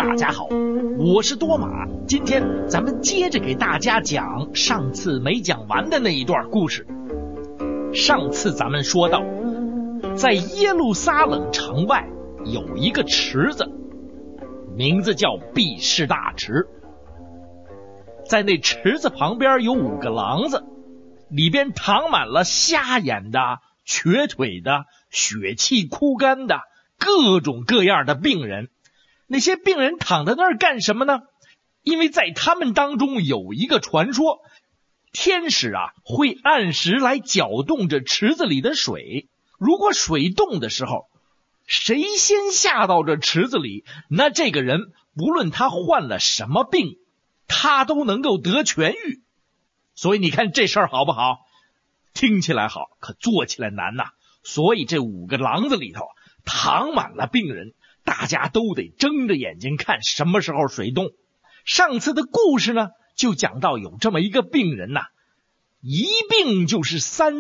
大家好，我是多玛。今天咱们接着给大家讲上次没讲完的那一段故事。上次咱们说到，在耶路撒冷城外有一个池子，名字叫毕士大池。在那池子旁边有5个廊子，里边躺满了瞎眼的、瘸腿的、血气枯干的各种各样的病人。那些病人躺在那儿干什么呢？因为在他们当中有一个传说，天使会按时来搅动着池子里的水，如果水动的时候，谁先下到这池子里，那这个人不论他患了什么病，他都能够得痊愈。所以你看这事儿好不好？听起来好，可做起来难呐。所以这5个廊子里头躺满了病人，大家都得睁着眼睛看什么时候水动。上次的故事呢，就讲到有这么一个病人一病就是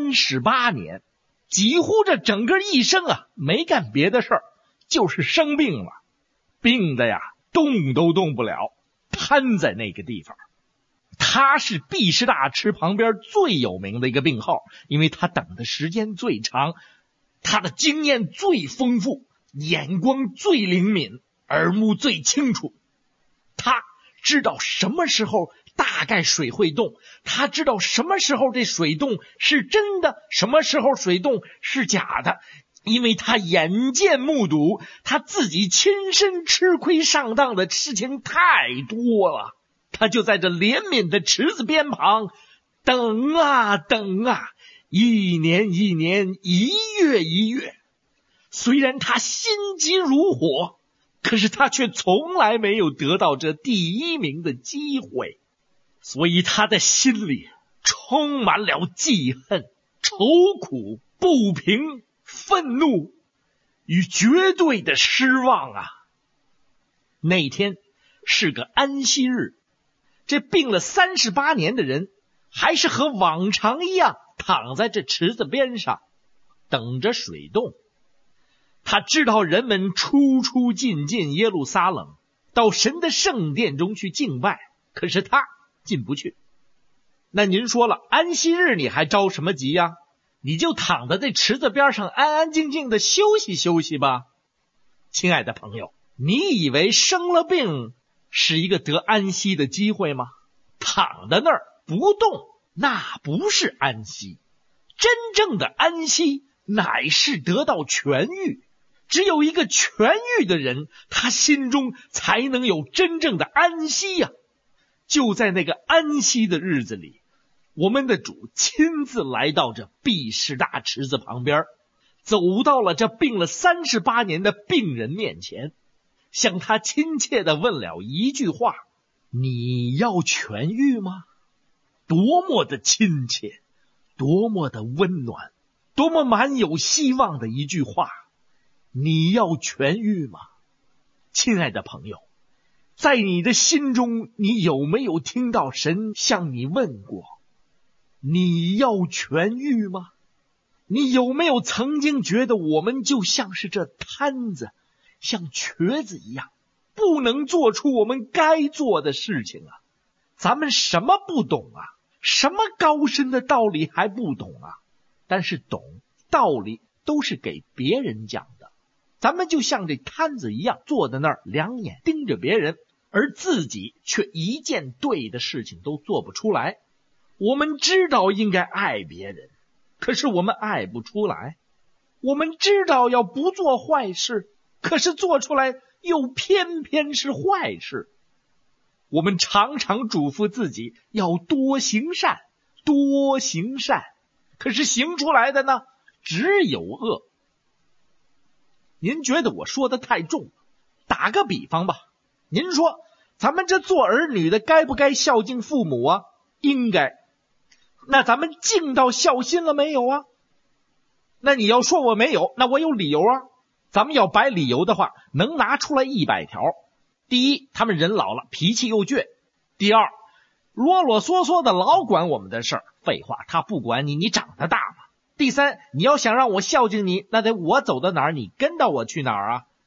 38年，几乎这整个一生没干别的事儿，就是生病了，病的动都动不了，瘫在那个地方。他是毕士大池旁边最有名的一个病号，因为他等的时间最长，他的经验最丰富，眼光最灵敏，耳目最清楚。他知道什么时候大概水会动，他知道什么时候这水动是真的，什么时候水动是假的，因为他眼见目睹，他自己亲身吃亏上当的事情太多了。他就在这怜悯的池子边旁等啊等啊，一年一年，一月一月。虽然他心急如火，可是他却从来没有得到这第1名的机会，所以他的心里充满了记恨、愁苦、不平、愤怒与绝对的失望那天是个安息日，这病了38年的人还是和往常一样躺在这池子边上等着水动。他知道人们出出进进耶路撒冷，到神的圣殿中去敬拜，可是他进不去。那您说了，安息日你还着什么急呀？你就躺在这池子边上安安静静的休息休息吧。亲爱的朋友，你以为生了病是一个得安息的机会吗？躺在那儿不动，那不是安息。真正的安息乃是得到痊愈。只有一个痊愈的人，他心中才能有真正的安息就在那个安息的日子里，我们的主亲自来到这毕士大池子旁边，走到了这病了38年的病人面前，向他亲切地问了一句话：你要痊愈吗？多么的亲切，多么的温暖，多么满有希望的一句话。你要痊愈吗？亲爱的朋友，在你的心中，你有没有听到神向你问过，你要痊愈吗？你有没有曾经觉得我们就像是这瘫子，像瘸子一样，不能做出我们该做的事情咱们什么不懂什么高深的道理还不懂但是懂道理都是给别人讲的。咱们就像这瘫子一样，坐在那儿两眼盯着别人，而自己却一件对的事情都做不出来。我们知道应该爱别人，可是我们爱不出来。我们知道要不做坏事，可是做出来又偏偏是坏事。我们常常嘱咐自己要多行善，多行善，可是行出来的呢，只有恶。您觉得我说的太重？打个比方吧，您说咱们这做儿女的该不该孝敬父母应该。那咱们尽到孝心了没有那你要说我没有，那我有理由咱们要摆理由的话，能拿出来100条。第一，他们人老了，脾气又倔；第二，啰啰嗦嗦的老管我们的事儿。废话，他不管你，你长得大嘛。第三，你要想让我孝敬你，那得我走到哪儿，你跟到我去哪儿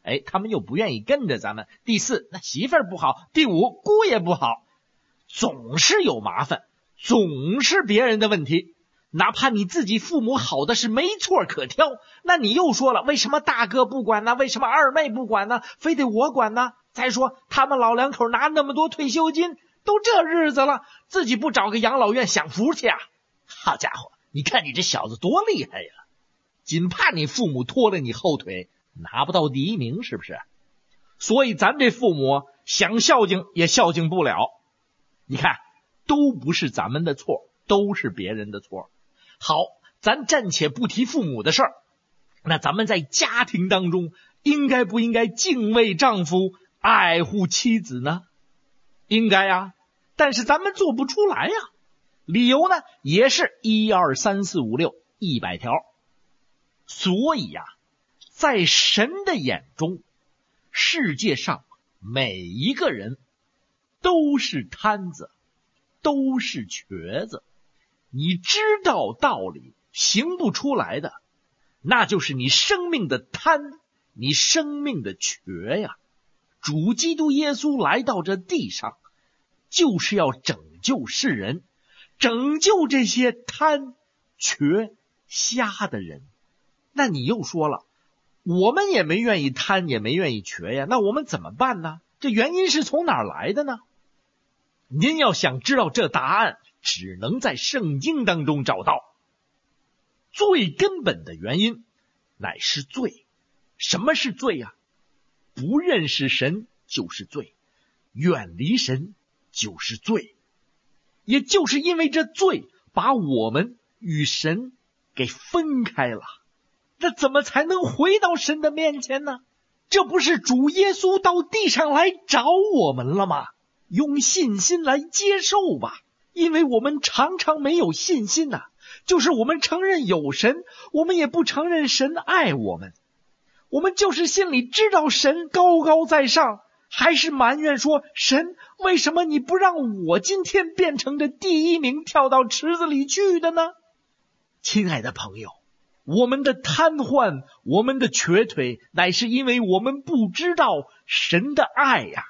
他们又不愿意跟着咱们。第四，那媳妇儿不好。第五，姑爷不好。总是有麻烦，总是别人的问题。哪怕你自己父母好的是没错可挑，那你又说了，为什么大哥不管呢？为什么二妹不管呢？非得我管呢？再说他们老两口拿那么多退休金，都这日子了，自己不找个养老院享福去啊？好家伙，你看你这小子多厉害呀！仅怕你父母拖了你后腿，拿不到第一名，是不是？所以咱这父母想孝敬也孝敬不了。你看，都不是咱们的错，都是别人的错。好，咱暂且不提父母的事儿，那咱们在家庭当中应该不应该敬畏丈夫，爱护妻子呢？应该啊，但是咱们做不出来呀。理由呢，也是1、2、3、4、5、6 100条。所以呀，在神的眼中，世界上每一个人都是摊子，都是瘸子。你知道道理行不出来的，那就是你生命的贪，你生命的瘸呀。主基督耶稣来到这地上，就是要拯救世人，拯救这些贪、瘸、瞎的人。那你又说了，我们也没愿意贪，也没愿意瘸呀，那我们怎么办呢？这原因是从哪儿来的呢？您要想知道这答案，只能在圣经当中找到。最根本的原因乃是罪。什么是罪啊？不认识神就是罪，远离神就是罪。也就是因为这罪把我们与神给分开了，那怎么才能回到神的面前呢？这不是主耶稣到地上来找我们了吗？用信心来接受吧。因为我们常常没有信心呐，就是我们承认有神，我们也不承认神爱我们。我们就是心里知道神高高在上，还是埋怨说，神为什么你不让我今天变成这第一名跳到池子里去的呢？亲爱的朋友，我们的瘫痪，我们的瘸腿，乃是因为我们不知道神的爱呀。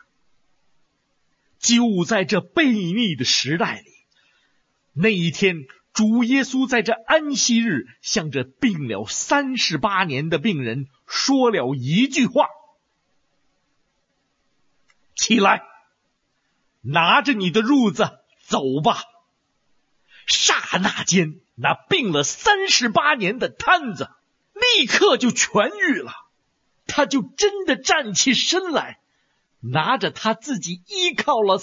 就在这悖逆的时代里，那一天主耶稣在这安息日向着病了38年的病人说了一句话：起来，拿着你的褥子走吧。刹那间，那病了38年的瘫子立刻就痊愈了，他就真的站起身来，拿着他自己依靠了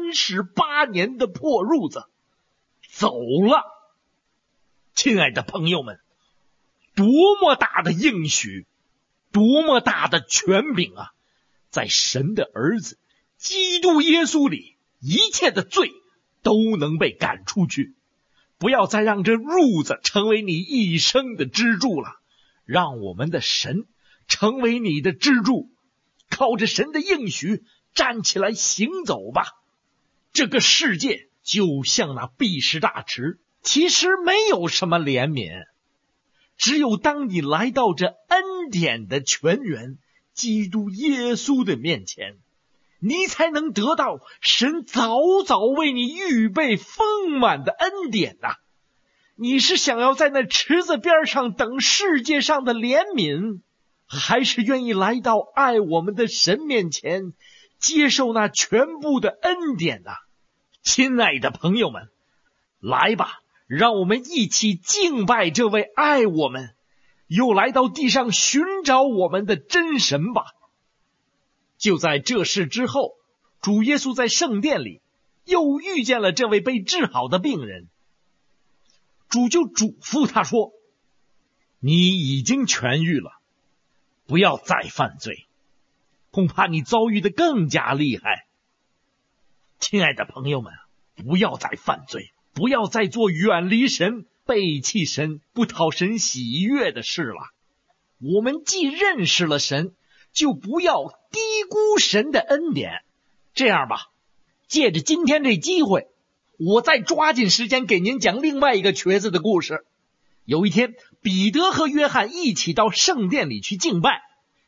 38年的破褥子走了。亲爱的朋友们，多么大的应许，多么大的权柄啊！在神的儿子基督耶稣里，一切的罪都能被赶出去。不要再让这褥子成为你一生的支柱了，让我们的神成为你的支柱，靠着神的应许站起来行走吧。这个世界就像那毕士大池，其实没有什么怜悯，只有当你来到这恩典的泉源基督耶稣的面前，你才能得到神早早为你预备丰满的恩典呐。你是想要在那池子边上等世界上的怜悯，还是愿意来到爱我们的神面前，接受那全部的恩典呐？亲爱的朋友们，来吧，让我们一起敬拜这位爱我们又来到地上寻找我们的真神吧。就在这事之后，主耶稣在圣殿里又遇见了这位被治好的病人，主就嘱咐他说，你已经痊愈了，不要再犯罪，恐怕你遭遇的更加厉害。亲爱的朋友们，不要再犯罪，不要再做远离神、背弃神、不讨神喜悦的事了。我们既认识了神，就不要低估神的恩典。这样吧，借着今天这机会，我再抓紧时间给您讲另外一个瘸子的故事。有一天，彼得和约翰一起到圣殿里去敬拜，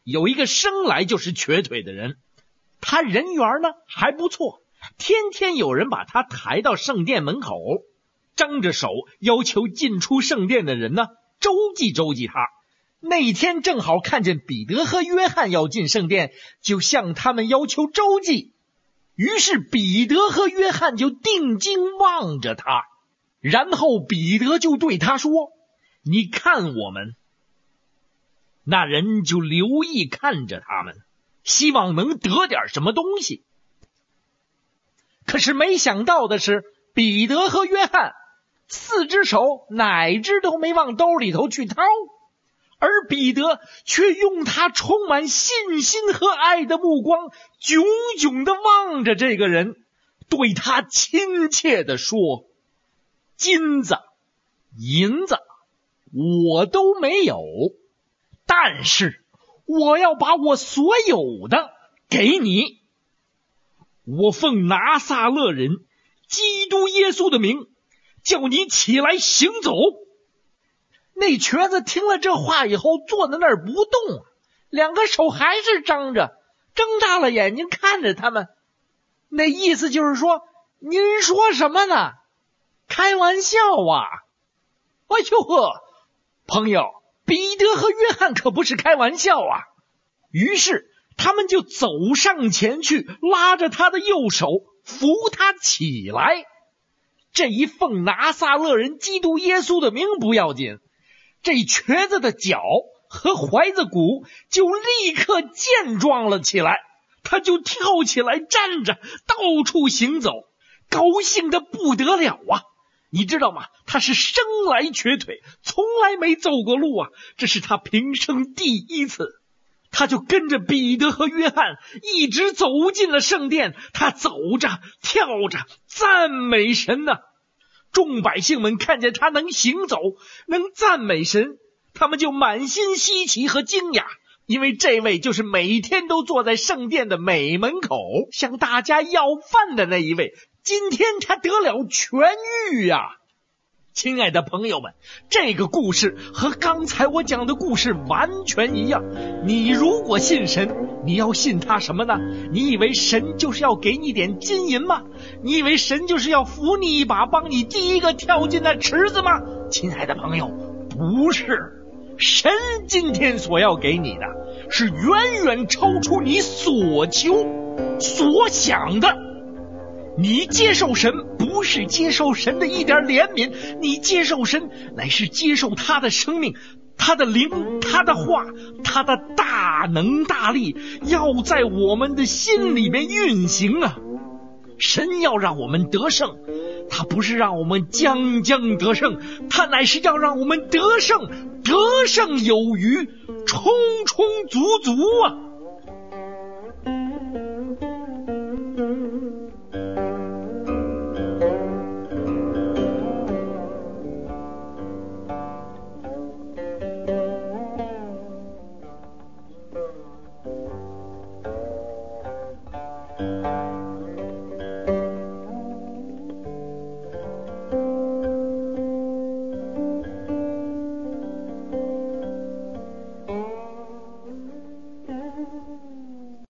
有一个生来就是瘸腿的人，他人缘呢还不错，天天有人把他抬到圣殿门口，张着手要求进出圣殿的人呢周济周济他。那天正好看见彼得和约翰要进圣殿，就向他们要求周济。于是彼得和约翰就定睛望着他，然后彼得就对他说：你看我们。那人就留意看着他们，希望能得点什么东西。可是没想到的是，彼得和约翰4只手哪只都没往兜里头去掏，而彼得却用他充满信心和爱的目光炯炯地望着这个人，对他亲切地说：金子银子我都没有，但是我要把我所有的给你。我奉拿撒勒人基督耶稣的名，叫你起来行走。那瘸子听了这话以后，坐在那儿不动，两个手还是张着，睁大了眼睛看着他们。那意思就是说，您说什么呢？开玩笑啊！哎呦呵，朋友，彼得和约翰可不是开玩笑啊。于是他们就走上前去，拉着他的右手，扶他起来。这一奉拿撒勒人基督耶稣的名不要紧，这瘸子的脚和踝子骨就立刻健壮了起来，他就跳起来站着，到处行走，高兴得不得了啊！你知道吗？他是生来瘸腿，从来没走过路啊，这是他平生第一次。他就跟着彼得和约翰一直走进了圣殿，他走着跳着赞美神呢。众百姓们看见他能行走，能赞美神，他们就满心稀奇和惊讶，因为这位就是每天都坐在圣殿的美门口向大家要饭的那一位，今天他得了痊愈呀！亲爱的朋友们，这个故事和刚才我讲的故事完全一样。你如果信神，你要信他什么呢？你以为神就是要给你点金银吗？你以为神就是要扶你一把，帮你第一个跳进那池子吗？亲爱的朋友，不是。神今天所要给你的是远远超出你所求所想的。你接受神不是接受神的一点怜悯，你接受神乃是接受他的生命，他的灵，他的话，他的大能大力要在我们的心里面运行啊！神要让我们得胜，他不是让我们将将得胜，他乃是要让我们得胜，得胜有余，充充足足啊！